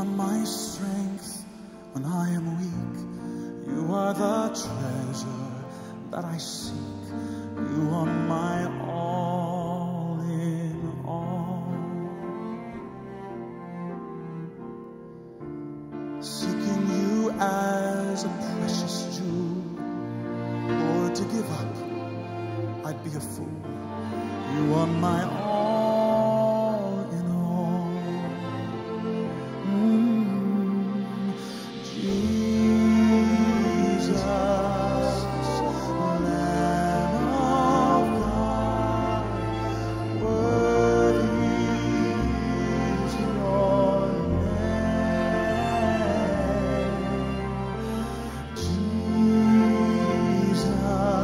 are my strength when I am weak. You are the treasure that I seek. You are my all in all. Seeking you as a precious jewel, or to give up, I'd be a fool. You are my all in all. Jesus, Lamb of God, worthy is your name. Jesus,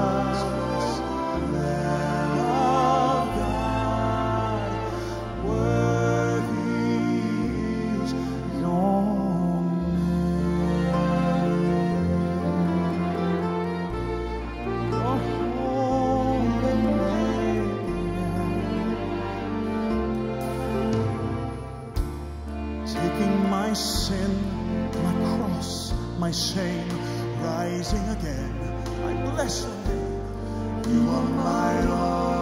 Lamb of God, worthy is your name. Your holy name. Taking my sin, my cross, my shame, rising again, I bless your name. You are my all.